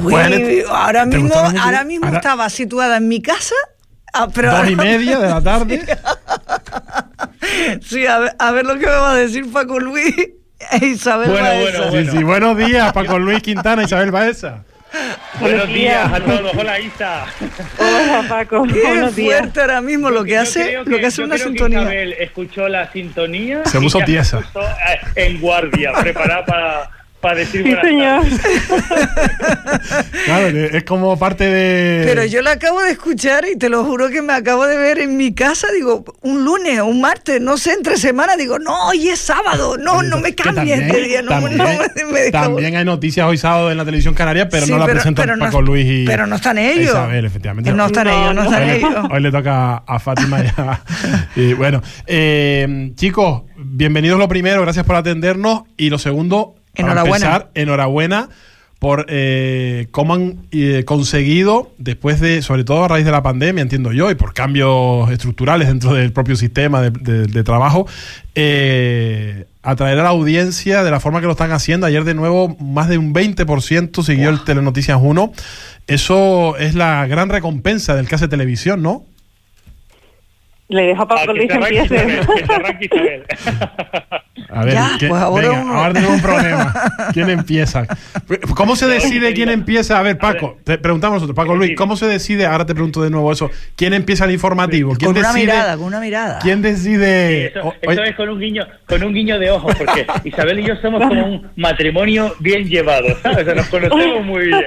Uy, ahora mismo estaba situada en mi casa. Pero 2:30 de la tarde. Sí, a ver lo que me va a decir Paco Luis e Isabel Baeza. Sí, buenos días, Paco Luis Quintana, Isabel Baeza. Buenos días a todos. Hola, Isa. Hola, Paco. Qué fuerte ahora mismo lo que hace una sintonía. Isabel escuchó la sintonía. Se puso tiesa. En guardia, preparada para decir sí, señor. Claro, es como parte de... Pero yo la acabo de escuchar y te lo juro que me acabo de ver en mi casa, digo, un lunes o un martes, no sé, entre semana, digo, no, hoy es sábado, no me cambies este día. También hay noticias hoy sábado en la televisión canaria, pero no la presentan Paco Luis y... Pero no están ellos. Isabel, efectivamente. No están ellos. Hoy le toca a Fátima ya. Y bueno, chicos, bienvenidos lo primero, gracias por atendernos, y lo segundo... Enhorabuena por cómo han conseguido, después de, sobre todo a raíz de la pandemia, entiendo yo, y por cambios estructurales dentro del propio sistema de trabajo, atraer a la audiencia de la forma que lo están haciendo. Ayer de nuevo más de un 20% siguió el Telenoticias 1. Eso es la gran recompensa del que hace televisión, ¿no? Le dejo a Paco Luis que empiece. A ver, ahora tenemos un problema. ¿Quién empieza? ¿Cómo se decide quién empieza? A ver, Paco, te preguntamos nosotros. Paco Luis, ¿cómo se decide? Ahora te pregunto de nuevo eso. ¿Quién empieza el informativo? ¿Quién decide? Con una mirada. ¿Quién decide? Eso es con un guiño de ojos, porque Isabel y yo somos como un matrimonio bien llevado, ¿sabes? O sea, nos conocemos muy bien.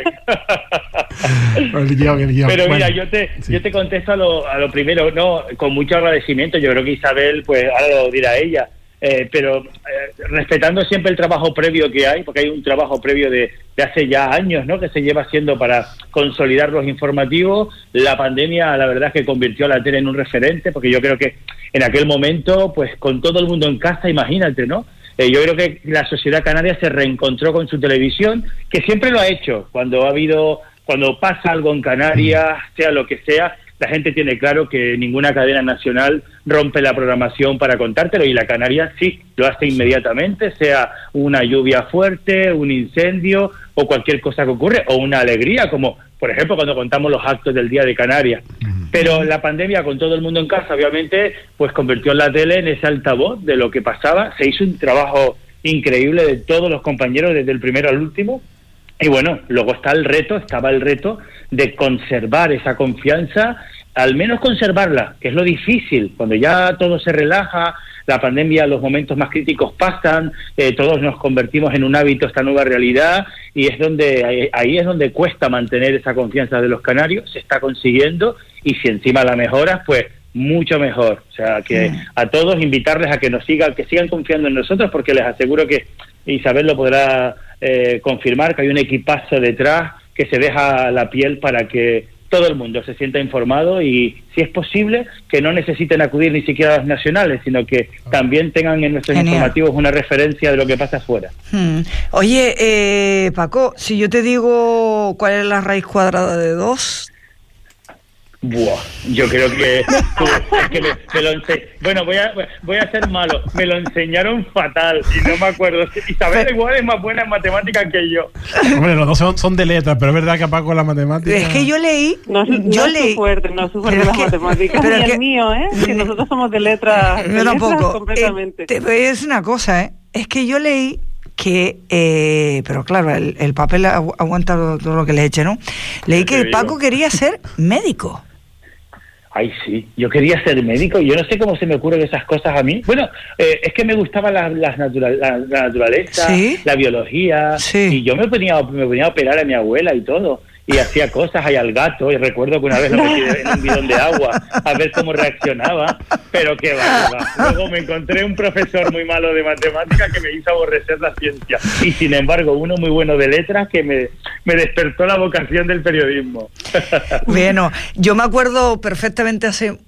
Pero mira, yo te contesto a lo primero, no, con mucho agradecimiento. Yo creo que Isabel, pues ahora lo dirá ella, pero respetando siempre el trabajo previo que hay, porque hay un trabajo previo de hace ya años, ¿no?, que se lleva haciendo para consolidar los informativos. La pandemia, la verdad es que convirtió a la tele en un referente, porque yo creo que en aquel momento, pues con todo el mundo en casa, imagínate, ¿no? Yo creo que la sociedad canaria se reencontró con su televisión, que siempre lo ha hecho. Cuando pasa algo en Canarias, sea lo que sea, la gente tiene claro que ninguna cadena nacional rompe la programación para contártelo, y la Canaria sí lo hace inmediatamente, sea una lluvia fuerte, un incendio o cualquier cosa que ocurre, o una alegría, como por ejemplo cuando contamos los actos del Día de Canarias. Pero la pandemia, con todo el mundo en casa, obviamente, pues convirtió la tele en ese altavoz de lo que pasaba. Se hizo un trabajo increíble de todos los compañeros, desde el primero al último. Y bueno, luego estaba el reto de conservar esa confianza, al menos conservarla, que es lo difícil. Cuando ya todo se relaja, la pandemia, los momentos más críticos pasan, todos nos convertimos en un hábito, esta nueva realidad, y ahí es donde cuesta mantener esa confianza de los canarios. Se está consiguiendo, y si encima la mejoras, pues mucho mejor. O sea, que a todos invitarles a que sigan confiando en nosotros, porque les aseguro que Isabel lo podrá confirmar, que hay un equipazo detrás que se deja la piel para que todo el mundo se sienta informado, y si es posible que no necesiten acudir ni siquiera a los nacionales, sino que también tengan en nuestros informativos una referencia de lo que pasa afuera. Oye, Paco, si yo te digo cuál es la raíz cuadrada de 2... Buah, yo creo que bueno, voy a ser malo. Me lo enseñaron fatal y no me acuerdo. Isabel igual es más buena en matemáticas que yo. Hombre, los dos son de letras, pero es verdad que a Paco la matemática... Es que yo leí... No es fuerte las matemáticas. Pero ni el mío, que nosotros somos de letras. Yo tampoco. Completamente. Te voy a decir una cosa, es que yo leí que, pero claro, el papel aguanta todo lo que le eche, ¿no? Leí que Paco quería ser médico. Ay, sí, yo quería ser médico. Yo no sé cómo se me ocurren esas cosas a mí. Bueno, es que me gustaba la naturaleza, ¿sí?, la biología, sí. Y yo me ponía a operar a mi abuela y todo, y hacía cosas ahí al gato, y recuerdo que una vez lo metí en un bidón de agua a ver cómo reaccionaba, pero qué va. Luego me encontré un profesor muy malo de matemáticas que me hizo aborrecer la ciencia, y sin embargo uno muy bueno de letras que me despertó la vocación del periodismo. Bueno, yo me acuerdo perfectamente hace...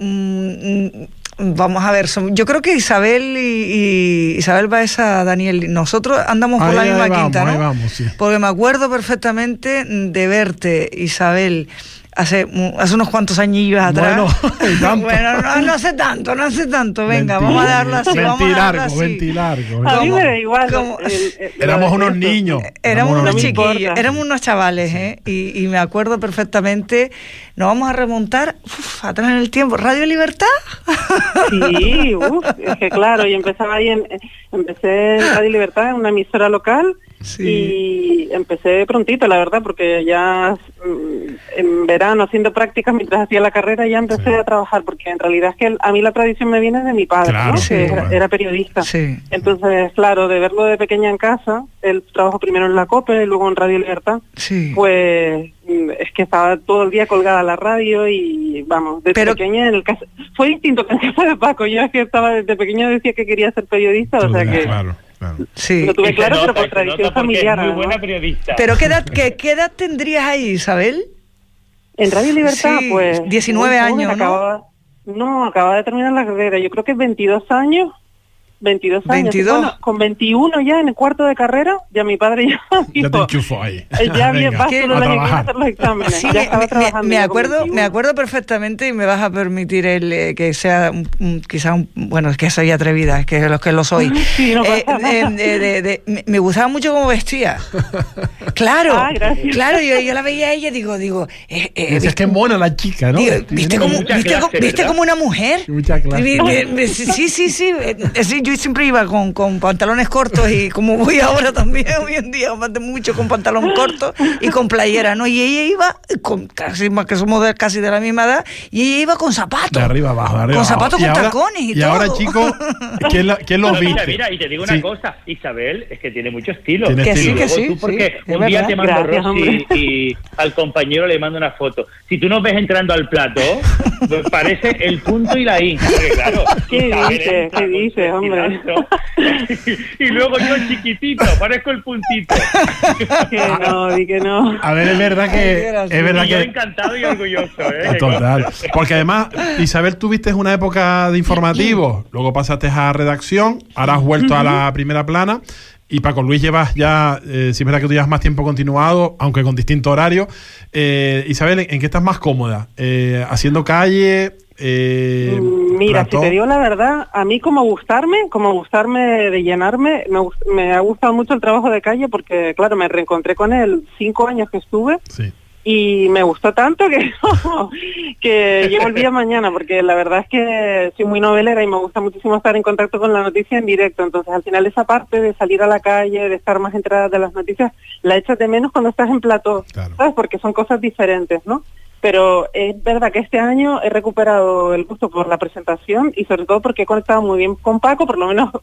vamos a ver, yo creo que Isabel y Isabel Baeza, Daniel, nosotros andamos por la misma quinta, ¿no? Vamos, sí. Porque me acuerdo perfectamente de verte, Isabel, hace unos cuantos añillos atrás. Bueno, no hace tanto. Venga, vamos a darlo así. Ventilargo. A mí me da igual. Éramos unos niños. Éramos unos chiquillos, éramos unos chavales, ¿eh? Y me acuerdo perfectamente. Nos vamos a remontar atrás en el tiempo. ¿Radio Libertad? Sí, es que claro, y empezaba ahí, empecé en Radio Libertad, en una emisora local. Sí. Y empecé prontito, la verdad, porque ya en verano haciendo prácticas mientras hacía la carrera ya empecé a trabajar, porque en realidad es que a mí la tradición me viene de mi padre, claro, ¿no? Que era periodista. Sí. Entonces, claro, de verlo de pequeña en casa, él trabajó primero en la COPE y luego en Radio Libertad, pues es que estaba todo el día colgada a la radio y vamos, desde pequeña en el caso, fue distinto que en casa de Paco. Yo es que estaba desde pequeña, decía que quería ser periodista, o sea que... Claro. Sí. Lo tuve claro, pero por tradición familiar. Es muy buena periodista. ¿Pero qué edad tendrías ahí, Isabel? En Radio Libertad, pues... 19 años, ¿no? Acababa de terminar la carrera. Yo creo que 22 años. 22 años. Bueno, con 21 ya en el cuarto de carrera, ya mi padre ya dijo, ya te enchufó ahí. Ya vas todo el año a hacer los exámenes. Sí, ya estaba trabajando. Me acuerdo perfectamente, y me vas a permitir que sea bueno, es que soy atrevida, es que lo soy. Sí, no me gustaba mucho cómo vestía. Claro, claro, yo la veía a ella, digo, es que mona la chica, ¿no? ¿Viste como una mujer? Mucha clase. Sí, yo siempre iba con pantalones cortos, y como voy ahora también, hoy en día, mucho con pantalón corto y con playera, ¿no? Y ella iba, que somos casi de la misma edad, y ella iba con zapatos. De arriba abajo, con zapatos con tacones y todo. Y ahora, chicos, ¿quién los viste? Mira, y te digo una cosa, Isabel, es que tiene mucho estilo. Que sí. Tú porque un día te mando Rosy y al compañero le mando una foto. Si tú nos ves entrando al plato, pues parece el punto y la I. Porque, claro, ¿Qué dices, hombre? Y luego yo chiquitito, parezco el puntito. Que no. A ver, es verdad que yo encantado y orgulloso, Total. Porque además, Isabel, tuviste una época de informativos, luego pasaste a redacción, ahora has vuelto a la primera plana. Y Paco Luis llevas ya, sí es verdad que tú llevas más tiempo continuado, aunque con distinto horario. Isabel, ¿en qué estás más cómoda? ¿Haciendo calle? Mira, si te digo la verdad, a mí como gustarme de llenarme, me ha gustado mucho el trabajo de calle, porque claro, me reencontré con él 5 años que estuve. Sí. Y me gustó tanto que yo volvía mañana, porque la verdad es que soy muy novelera y me gusta muchísimo estar en contacto con la noticia en directo. Entonces, al final, esa parte de salir a la calle, de estar más enterada de las noticias, la echas de menos cuando estás en plató, claro. ¿Sabes? Porque son cosas diferentes, ¿no? Pero es verdad que este año he recuperado el gusto por la presentación, y sobre todo porque he conectado muy bien con Paco, por lo menos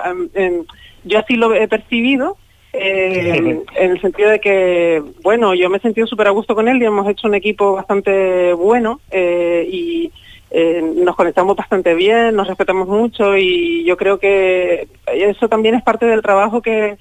yo así lo he percibido. En el sentido de que, bueno, yo me he sentido súper a gusto con él y hemos hecho un equipo bastante bueno, y nos conectamos bastante bien, nos respetamos mucho, y yo creo que eso también es parte del trabajo que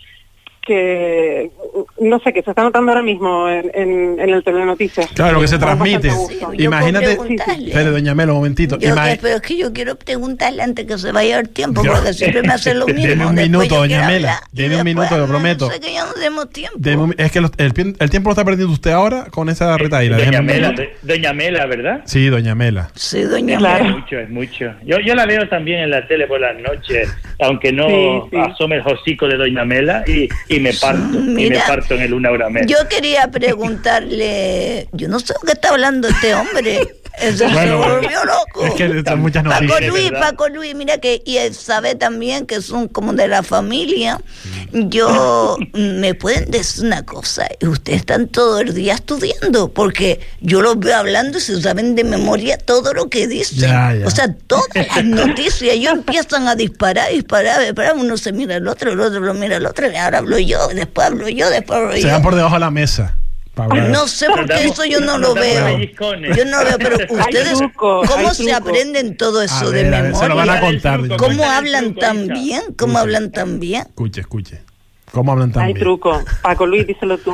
no sé, que se está notando ahora mismo en el Telenoticias. Claro, que se transmite. Sí, imagínate, espere, doña Melo, un momentito. Pero es que yo quiero preguntarle antes que se vaya el tiempo, porque siempre me hace lo mismo. Deme un minuto, doña Mela. Deme un minuto, lo prometo. No sé, que ya no tenemos tiempo. Es que el tiempo lo está perdiendo usted ahora con esa retaíla. Doña Mela, ¿verdad? Sí, doña Mela. Sí, doña Mela. Es mucho. Yo la veo también en la tele por las noches, aunque no asome el hocico de doña Mela, y me parto en el 1 hora media. Yo quería preguntarle, yo no sé de qué está hablando este hombre. Se volvió loco. Es que son muchas noticias. Paco Luis, mira que, y él sabe también que son como de la familia. Yo, me pueden decir una cosa, ustedes están todo el día estudiando, porque yo los veo hablando y se saben de memoria todo lo que dicen. Ya. O sea, todas las noticias, ellos empiezan a disparar, uno se mira al otro, el otro lo mira al otro, y ahora hablo yo, después hablo yo. Se van por debajo de la mesa. No sé por qué eso yo no lo veo. Yo no lo veo, pero ustedes, ¿cómo se aprenden todo eso de memoria? Se lo van a contar. ¿Cómo hablan tan bien? ¿Cómo hablan tan bien? Escuche. ¿Cómo hablan tan bien? Hay truco. Paco Luis, díselo tú.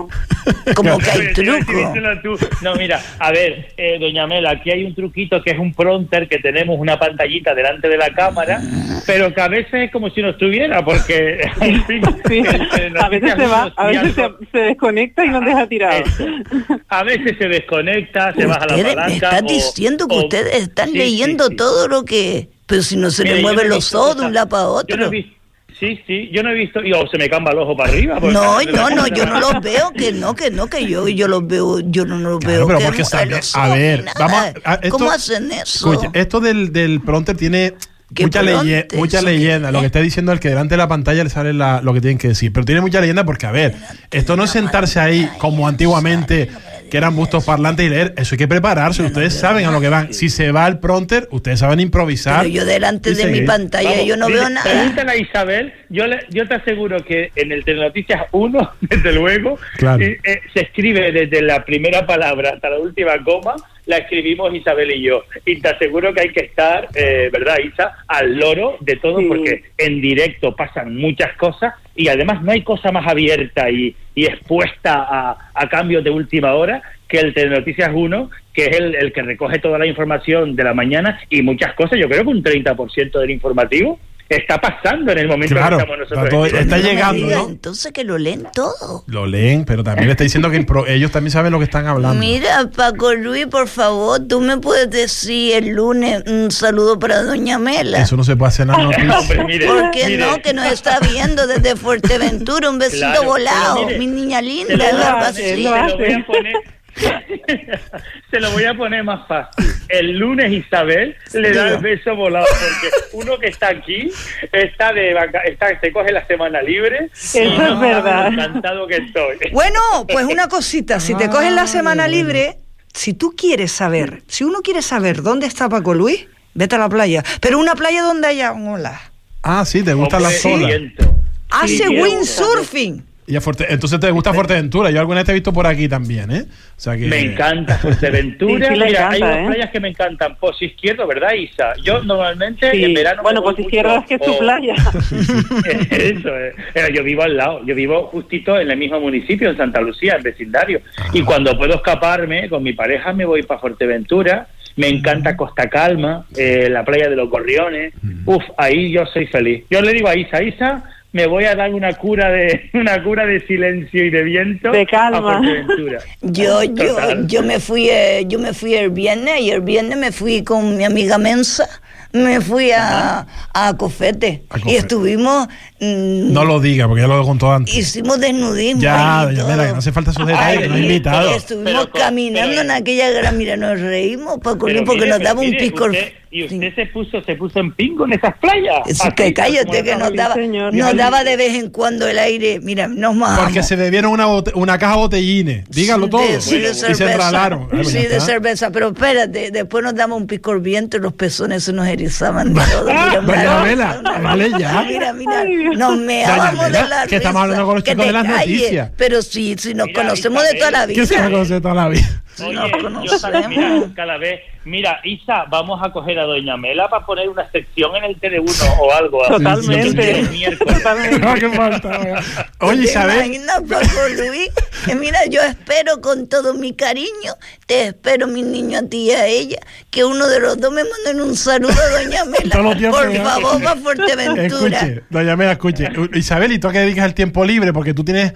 Como que hay truco. No, mira, a ver, doña Mela, aquí hay un truquito que es un prompter, que tenemos una pantallita delante de la cámara, pero que a veces es como si no estuviera, porque en fin, sí, a veces se va, a veces se desconecta y nos deja tirado. A veces se desconecta, se baja la palanca. Me están diciendo que ustedes están leyendo todo lo que... Pero si no se le mueven los ojos de un lado para otro. Yo no he visto, y se me camba el ojo para arriba. No, yo no los veo, que yo los veo, yo no los veo. Pero porque a ver, vamos ¿cómo hacen eso? Escucha, esto del prompter tiene mucha leyenda. Lo que está diciendo es que delante de la pantalla le sale lo que tienen que decir. Pero tiene mucha leyenda porque, a ver, esto no es sentarse ahí como antiguamente, que eran bustos parlantes y leer. Eso hay que prepararse. Ustedes saben a lo que van. Si se va el prompter, ustedes saben improvisar. Pero yo delante de mi pantalla yo no veo nada. Pregúntale a Isabel. Yo te aseguro que en el Telenoticias 1, desde luego, claro, se escribe desde la primera palabra hasta la última coma, la escribimos Isabel y yo. Y te aseguro que hay que estar, ¿verdad, Isa?, al loro de todo, porque en directo pasan muchas cosas y además no hay cosa más abierta y expuesta a cambios de última hora que el Telenoticias 1, que es el que recoge toda la información de la mañana y muchas cosas. Yo creo que un 30% del informativo está pasando en el momento que estamos nosotros. Está llegando, ¿no? Entonces que lo leen todo. Lo leen, pero también le está diciendo que ellos también saben lo que están hablando. Mira, Paco Luis, por favor, tú me puedes decir el lunes un saludo para doña Mela. Eso no se puede hacer en la noticia. ¿Por qué no? Que nos está viendo desde Fuerteventura, un besito volado, mi niña linda. Se lo voy a poner más fácil. El lunes Isabel le da el beso volado, porque uno que está aquí se coge la semana libre. Eso es verdad. Encantado que estoy. Bueno, pues una cosita, si te coges la semana libre, si tú quieres saber, si uno quiere saber dónde está Paco Luis, vete a la playa, pero una playa donde haya olas. Ah, sí, te gustan las olas. Hace windsurfing. Entonces te gusta Fuerteventura. Yo alguna vez te he visto por aquí también, ¿eh? O sea que... Me encanta Fuerteventura. Sí, mira, hay dos playas que me encantan. Pozo Izquierdo, ¿verdad, Isa? Yo normalmente en verano... Bueno, Pozo Izquierdo es que es tu playa. Eso es. Yo vivo al lado. Yo vivo justito en el mismo municipio, en Santa Lucía, en vecindario. Y cuando puedo escaparme con mi pareja me voy para Fuerteventura. Me encanta Costa Calma, la playa de los Gorriones. Ahí yo soy feliz. Yo le digo a Isa, me voy a dar una cura de silencio y de viento, de calma. Yo me fui el viernes, y el viernes me fui con mi amiga Mensa, me fui a Cofete y estuvimos... no lo diga, porque ya lo contó antes. Hicimos desnudismo. Ya, no hace falta esos detalles, que no hay invitado. Estuvimos caminando en aquella gran... Mira, nos reímos, Paco, porque nos daba un picor... ¿Y usted se puso en pingo en esas playas? Que cállate, que nos daba de vez en cuando el aire. Mira, nos mojamos. Porque se bebieron una caja de botellines. Dígalo todo. Y se enralaron. Sí, de cerveza. Pero espérate, después nos damos un picor viento y los pezones se nos erizaban de todo. Doña Mela, vale ya. Mira, nos meábamos de la que estamos hablando con los chicos de las noticias. Pero si nos conocemos de toda la vida. ¿Qué se conoce de toda la vida? Oye, cada vez... Mira, Isa, vamos a coger a doña Mela para poner una sección en el Tele1 o algo. Totalmente. ¿Qué falta? Oye, Isabel. Imagina, Paco Luis, que mira, yo espero con todo mi cariño, te espero, mi niño, a ti y a ella, que uno de los dos me manden un saludo a doña Mela. Por favor, para Fuerteventura. Escuche, doña Mela, escuche. Isabel, ¿y tú a qué dedicas el tiempo libre? Porque tú tienes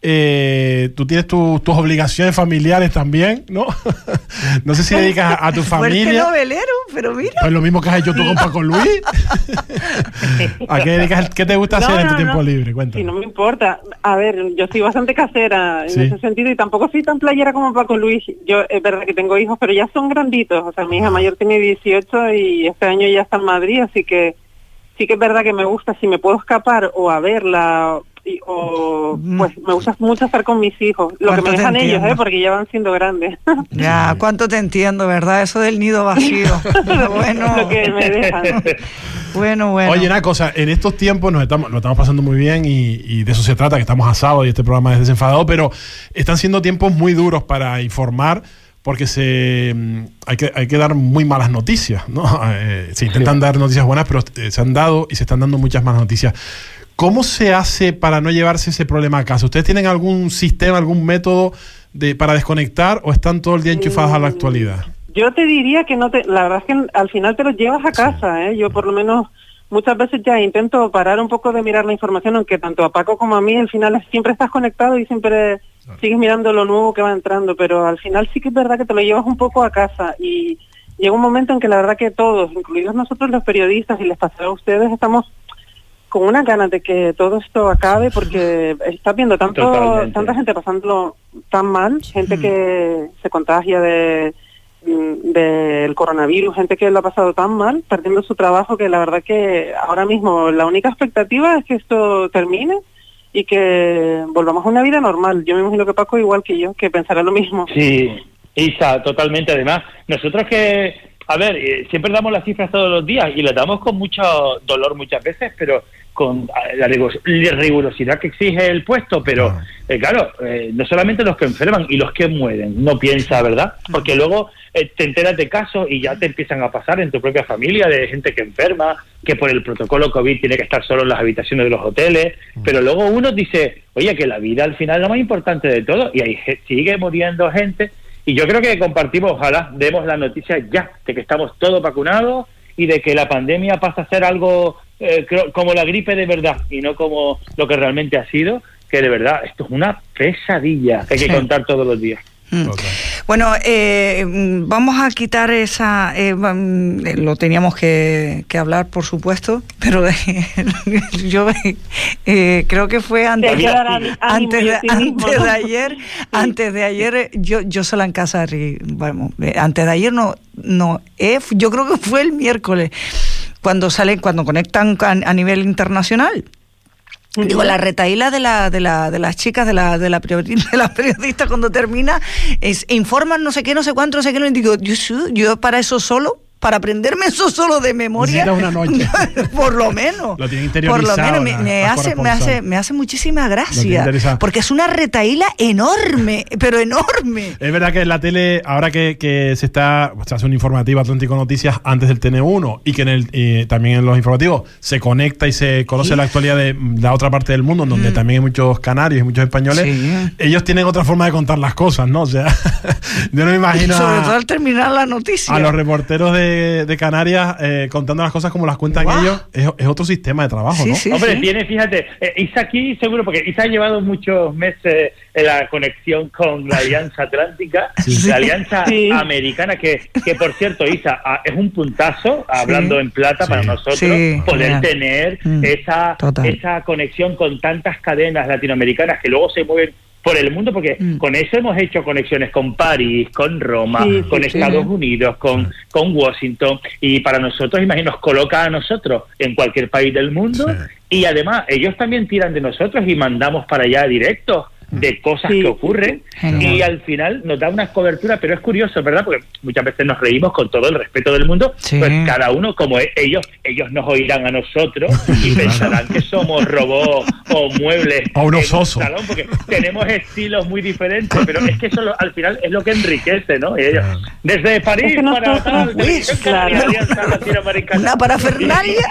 tus obligaciones familiares también, ¿no? No sé si dedicas a tu familia. Fuerte novelero, pero mira. Pues lo mismo que has hecho tú con Paco Luis. ¿A qué dedicas? ¿Qué te gusta hacer en tu tiempo libre? Cuéntame. Sí, no me importa. A ver, yo soy bastante casera en ese sentido y tampoco soy tan playera como Paco Luis. Yo es verdad que tengo hijos, pero ya son granditos. O sea, mi hija mayor tiene 18 y este año ya está en Madrid, así que sí que es verdad que me gusta, si me puedo escapar o a verla... pues me gusta mucho estar con mis hijos, lo que me dejan ellos, porque ya van siendo grandes. Ya, cuánto te entiendo, ¿verdad? Eso del nido vacío. Bueno, lo que me dejan. Bueno. Oye, una cosa, en estos tiempos lo estamos pasando muy bien y de eso se trata, que estamos asados y este programa es desenfadado, pero están siendo tiempos muy duros para informar, porque hay que dar muy malas noticias, ¿no? Se intentan dar noticias buenas, pero se han dado y se están dando muchas malas noticias. ¿Cómo se hace para no llevarse ese problema a casa? ¿Ustedes tienen algún sistema, algún método para desconectar o están todo el día enchufados a la actualidad? Yo te diría que la verdad es que al final te lo llevas a casa, ¿eh? Yo por lo menos muchas veces ya intento parar un poco de mirar la información, aunque tanto a Paco como a mí al final siempre estás conectado y siempre sigues mirando lo nuevo que va entrando, pero al final sí que es verdad que te lo llevas un poco a casa y llega un momento en que la verdad que todos, incluidos nosotros los periodistas, y les pasará a ustedes, estamos con unas ganas de que todo esto acabe, porque estás viendo tanta gente pasándolo tan mal, gente que se contagia del coronavirus, gente que lo ha pasado tan mal, perdiendo su trabajo, que la verdad que ahora mismo la única expectativa es que esto termine y que volvamos a una vida normal. Yo me imagino que Paco, igual que yo, que pensará lo mismo. Sí, Isa, totalmente. Además, nosotros siempre damos las cifras todos los días y las damos con mucho dolor muchas veces, pero con la rigurosidad que exige el puesto, pero no solamente los que enferman y los que mueren, no piensa, ¿verdad? Porque luego te enteras de casos y ya te empiezan a pasar en tu propia familia de gente que enferma, que por el protocolo COVID tiene que estar solo en las habitaciones de los hoteles, pero luego uno dice, oye, que la vida al final es lo más importante de todo, y ahí sigue muriendo gente, y yo creo que compartimos, ojalá demos la noticia ya de que estamos todos vacunados y de que la pandemia pasa a ser algo como la gripe de verdad y no como lo que realmente ha sido, que de verdad esto es una pesadilla que hay que contar todos los días. Bueno, vamos a quitar esa... lo teníamos que hablar, por supuesto, pero yo creo que fue antes de ayer, yo sola en casa, antes de ayer yo creo que fue el miércoles, cuando conectan a nivel internacional. Digo, la retahíla de las chicas, de la periodista cuando termina, informan no sé qué, no sé cuánto, no sé qué, no digo, yo para eso solo, para aprenderme eso solo de memoria, una noche. por lo menos. Lo tiene interiorizado. Por lo menos me hace muchísima gracia, porque es una retahíla enorme, pero enorme. Es verdad que en la tele, ahora que se hace un informativo Atlántico Noticias antes del TN1 y que también en los informativos se conecta y se conoce la actualidad de la otra parte del mundo, donde también hay muchos canarios y muchos españoles, ellos tienen otra forma de contar las cosas, ¿no? O sea, yo no me imagino sobre todo al terminar la noticia a los reporteros de Canarias contando las cosas como las cuentan ellos. Es otro sistema de trabajo, ¿no? Hombre, fíjate, Isa aquí seguro, porque Isa ha llevado muchos meses en la conexión con la Alianza Atlántica, la Alianza Americana, que por cierto, Isa, es un puntazo, hablando en plata para nosotros, poder tener esa conexión con tantas cadenas latinoamericanas que luego se mueven por el mundo, porque con eso hemos hecho conexiones con París, con Roma, con Estados Unidos, con Washington, y para nosotros, imagino, nos coloca a nosotros en cualquier país del mundo, y además ellos también tiran de nosotros y mandamos para allá directos de cosas que ocurren, y al final nos da una cobertura, pero es curioso, ¿verdad? Porque muchas veces nos reímos con todo el respeto del mundo, pues cada uno, como ellos nos oirán a nosotros y pensarán que somos robots o muebles o unos osos, porque tenemos estilos muy diferentes, pero es que eso al final es lo que enriquece, ¿no? Y ellos, desde París para tal, una parafernalia,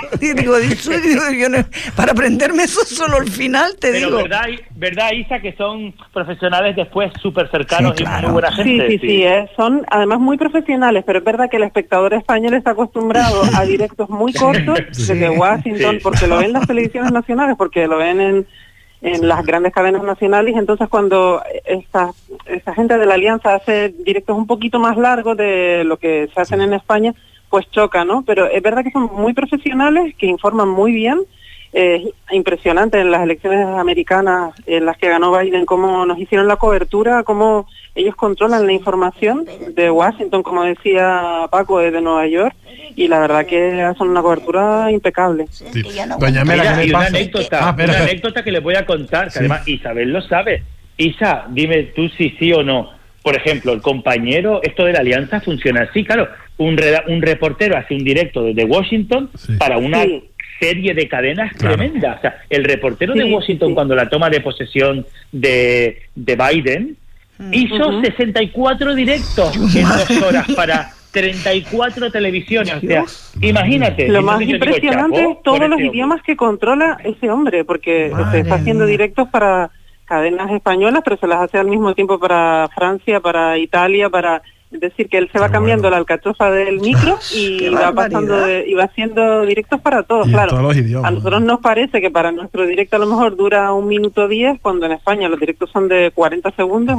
para aprenderme eso solo al final, digo. ¿Verdad, Isa, que son profesionales después súper cercanos y muy buena gente? Sí, son además muy profesionales, pero es verdad que el espectador español está acostumbrado a directos muy cortos desde Washington, porque lo ven en las televisiones nacionales, porque lo ven en las grandes cadenas nacionales, entonces cuando esta gente de la Alianza hace directos un poquito más largos de lo que se hacen en España, pues choca, ¿no? Pero es verdad que son muy profesionales, que informan muy bien. Impresionante en las elecciones americanas en las que ganó Biden, cómo nos hicieron la cobertura, cómo ellos controlan la información de Washington, como decía Paco, desde Nueva York, y la verdad que hacen una cobertura impecable. Doña Mela, y una anécdota que les voy a contar, que además Isabel lo sabe. Isa, dime tú si sí o no. Por ejemplo, el compañero, esto de la Alianza funciona así, claro, un reportero hace un directo desde Washington para una serie de cadenas tremendas. O sea, el reportero de Washington, cuando la toma de posesión de Biden, hizo 64 directos en 2 horas 34 televisiones, o sea, imagínate. Lo más impresionante es todos los idiomas que controla ese hombre, porque está haciendo directos para cadenas españolas, pero se las hace al mismo tiempo para Francia, para Italia, es decir, que él se va cambiando la alcachofa del micro y va pasando y va haciendo directos para todos, claro. Todos los idiomas. A nosotros nos parece que para nuestro directo a lo mejor dura 1 minuto 10, cuando en España los directos son de 40 segundos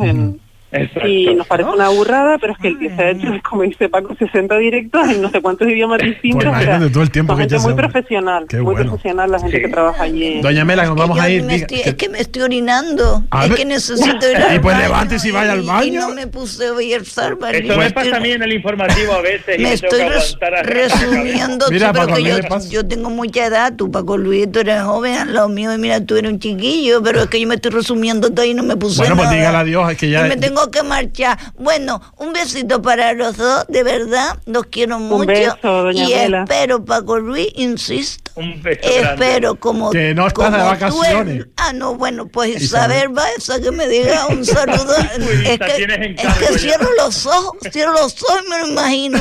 y nos parece una burrada, pero es que el que se ha hecho, como dice Paco, 60 directos en no sé cuántos idiomas distintos. Pues imagínate todo el tiempo que gente muy profesional, profesional la gente que trabaja allí. Doña Mela, nos vamos a ir. Es que me estoy orinando, es que necesito ir al baño. Y pues levántese y vaya al baño. Y no me puse hoy el salva. Eso me pasa a mí en el informativo a veces. Me estoy resumiendo, mira, Paco, yo tengo mucha edad, tú Paco Luis, tú eres joven al lado mío y mira, tú eres un chiquillo, pero es que yo me estoy resumiendo todo y no me puse nada. Bueno, pues dígale adiós, es que ya... Y me tengo que marchar. Bueno, un besito para los dos, de verdad, los quiero mucho. Un beso, doña Mela. Espero, Paco Luis, insisto. Un beso espero como que no estás de vacaciones. No, bueno, pues Isabel va esa que me diga un saludo. es que cierro los ojos y me lo imagino.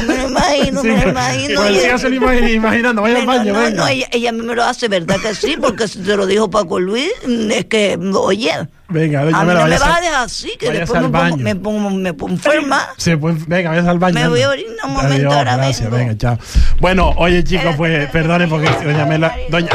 Pues ya se lo imaginando, vaya al baño, venga. No, ella me lo hace, ¿verdad que sí? Porque si te lo dijo Paco Luis, es que, oye... Venga, a mí no me vas a dejar así, que después me pongo enferma. Venga, vayas al baño. Me voy a orinar un momento, ahora gracias, vengo. Venga, chao. Bueno, oye, chicos, pues perdonen porque doña Mela... Doña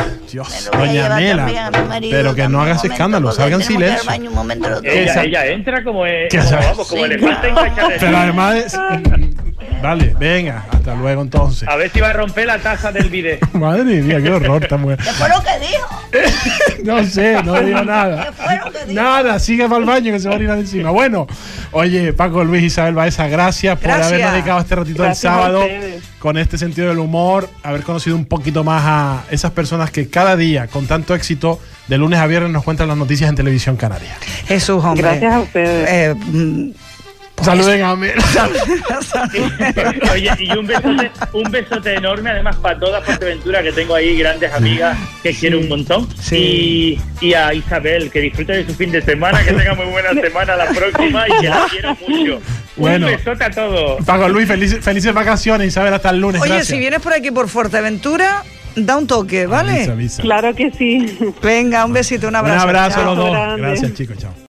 Mela, pero que no hagas escándalo, salgan silencio. Ella entra como elefante en cacharete. Pero además... Vale, venga, hasta luego entonces. A ver si va a romper la taza del bidet. Madre mía, qué horror esta mujer. ¿Qué fue lo que dijo? No sé, no digo nada. ¿Qué fue lo que dijo? Nada, sigue para el baño que se va a orinar encima. Bueno, oye, Paco Luis, Isabel Baeza, gracias por habernos dedicado este ratito del sábado con este sentido del humor, haber conocido un poquito más a esas personas que cada día, con tanto éxito, de lunes a viernes nos cuentan las noticias en Televisión Canaria. Jesús, hombre. Gracias a ustedes. Saluden a mí. Oye, y un besote enorme, además para toda Fuerteventura, que tengo ahí grandes amigas que quiero un montón. Sí. Y a Isabel, que disfrute de su fin de semana, que tenga muy buena semana la próxima y que la quiero mucho. Bueno, un besote a todos. Paco Luis, felices vacaciones, Isabel, hasta el lunes. Oye, gracias. Si vienes por aquí por Fuerteventura, da un toque, ¿vale? Avisa. Claro que sí. Venga, un besito, un abrazo. Un abrazo a los dos. Grande. Gracias, chicos, chao.